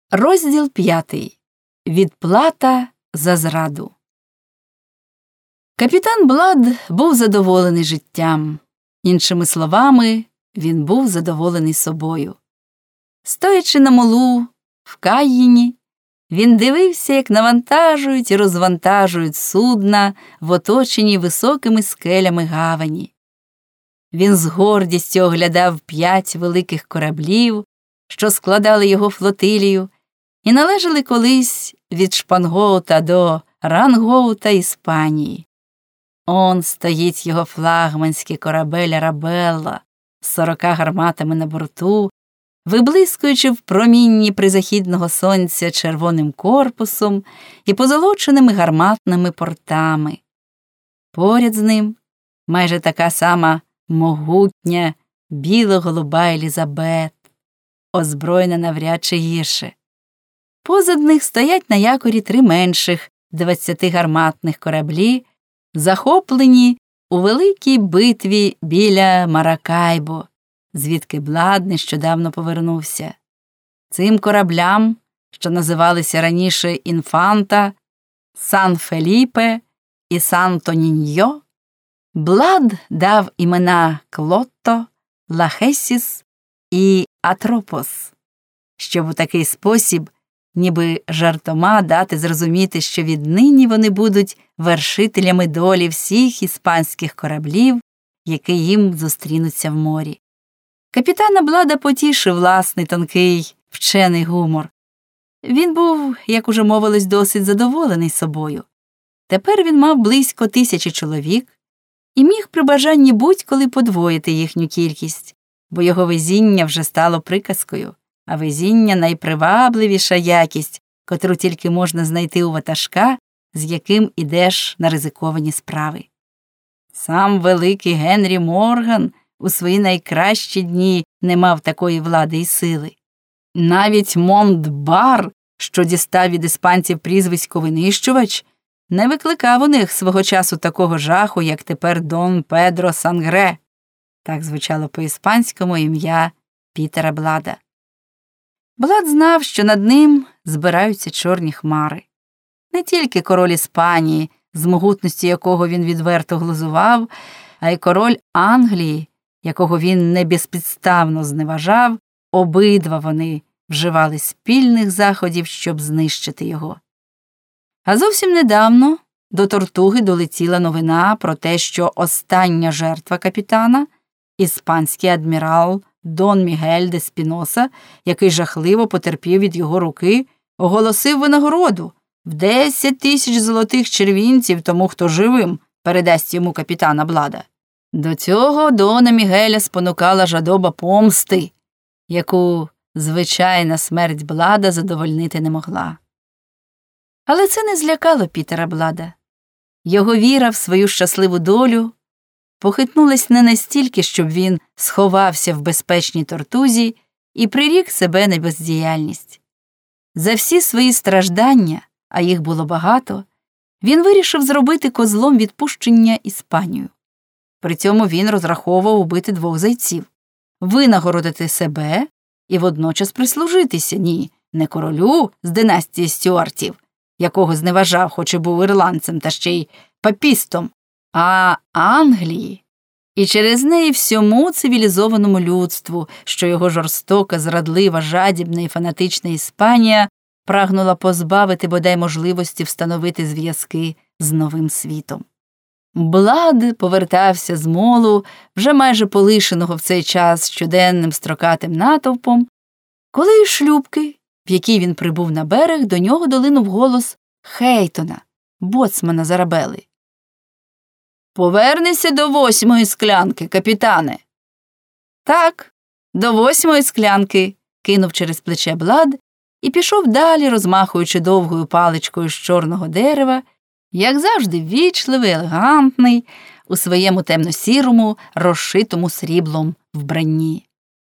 Розділ 5. Відплата за зраду. Капітан Блад був задоволений життям. Іншими словами, він був задоволений собою. Стоячи на молу в Каїні, він дивився, як навантажують і розвантажують судна в оточенні високими скелями гавані. Він з гордістю оглядав 5 великих кораблів, що складали його флотилію, і належали колись від Шпангоута до Рангоута Іспанії. Он стоїть його флагманський корабель «Арабелла» з 40 гарматами на борту, виблискуючи в промінні призахідного сонця червоним корпусом і позолоченими гарматними портами. Поряд з ним майже така сама могутня біло-голуба Елізабет, озброєна навряд чи гірше. Позад них стоять на якорі 3 менших 20-гарматних кораблі, захоплені у великій битві біля Маракайбо, звідки Блад нещодавно повернувся. Цим кораблям, що називалися раніше «Інфанта», «Сан-Феліпе» і «Сан-Тоніньо», Блад дав імена «Клотто», «Лахесіс» і «Атропос», щоб у такий спосіб ніби жартома дати зрозуміти, що віднині вони будуть вершителями долі всіх іспанських кораблів, які їм зустрінуться в морі. Капітана Блада потішив власний тонкий вчений гумор. Він був, як уже мовилось, досить задоволений собою. Тепер він мав близько 1000 чоловік і міг при бажанні будь-коли подвоїти їхню кількість, бо його везіння вже стало приказкою. А везіння – найпривабливіша якість, котру тільки можна знайти у ватажка, з яким ідеш на ризиковані справи. Сам великий Генрі Морган у свої найкращі дні не мав такої влади і сили. Навіть Монтбар, що дістав від іспанців прізвисько «винищувач», не викликав у них свого часу такого жаху, як тепер Дон Педро Сангре. Так звучало по-іспанському ім'я Пітера Блада. Блад знав, що над ним збираються чорні хмари. Не тільки король Іспанії, з могутності якого він відверто глузував, а й король Англії, якого він не безпідставно зневажав, обидва вони вживали спільних заходів, щоб знищити його. А зовсім недавно до Тортуги долетіла новина про те, що остання жертва капітана, іспанський адмірал Дон Мігель де Спіноса, який жахливо потерпів від його руки, оголосив винагороду в 10 000 золотих червінців тому, хто живим передасть йому капітана Блада. До цього Дона Мігеля спонукала жадоба помсти, яку звичайна смерть Блада задовольнити не могла. Але це не злякало Пітера Блада. Його віра в свою щасливу долю похитнулась не настільки, щоб він сховався в безпечній Тортузі і прирік себе на бездіяльність. За всі свої страждання, а їх було багато, він вирішив зробити козлом відпущення Іспанію. При цьому він розраховував убити 2 зайців – винагородити себе і водночас прислужитися, не королю з династії Стюартів, якого зневажав, хоч і був ірландцем та ще й папістом, а Англії, і через неї всьому цивілізованому людству, що його жорстока, зрадлива, жадібна і фанатична Іспанія прагнула позбавити бодай можливості встановити зв'язки з новим світом. Блад повертався з молу, вже майже полишеного в цей час щоденним строкатим натовпом, коли із шлюпки, в якій він прибув на берег, до нього долинув голос Хейтона, боцмана з Арабели. «Повернися до 8-ї склянки, капітане!» «Так, до 8-ї склянки», – кинув через плече Блад і пішов далі, розмахуючи довгою паличкою з чорного дерева, як завжди ввічливий, елегантний, у своєму темно-сірому, розшитому сріблом вбранні.